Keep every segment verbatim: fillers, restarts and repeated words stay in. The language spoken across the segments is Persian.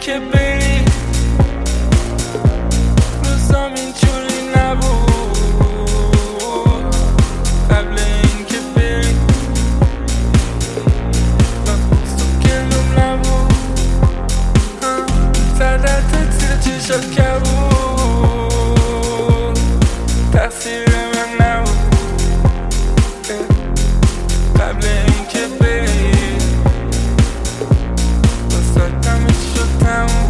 اینکه بری روزام اینجوری نبود، قبل اینکه بری گلوم نبود، زدت زیر چشات کبود، تقصیر من نبود. قبل اینکه بری واسطم شد تموم.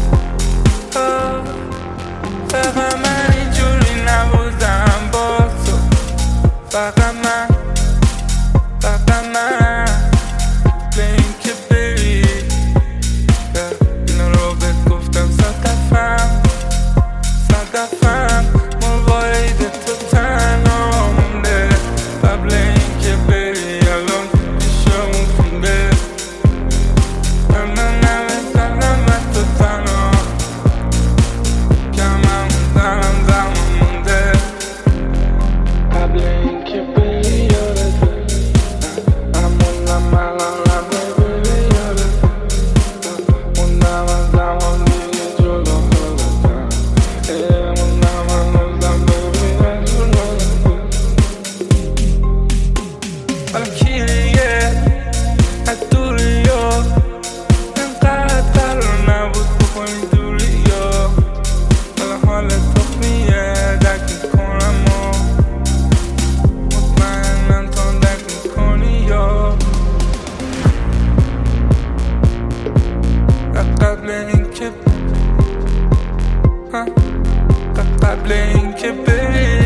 فقط من اینجوری نبودم با تو، فقط من فقط من قبل اینکه بری اینو رو بهت گفتم صد دفعه صد دفعه موارد تو تنها مونده. قبل اینکه بری الان پیشمون خونده، من نه نمیزنم من تو تنها کمم زنم زمان مونده. قبل اینکه بری یادته همونم الان قبل بری یادته موندم از زمان دیگه جلو خودتم موندم هنوزم ببینم جلو حالا کی دیگه از دوری ها اینقدر قرار نبود بکنی دوری ها. حالا حالت تخمیه درک میکنم و مطمئنم تو درک میکنی یا قبل اینکه قبل اینکه بری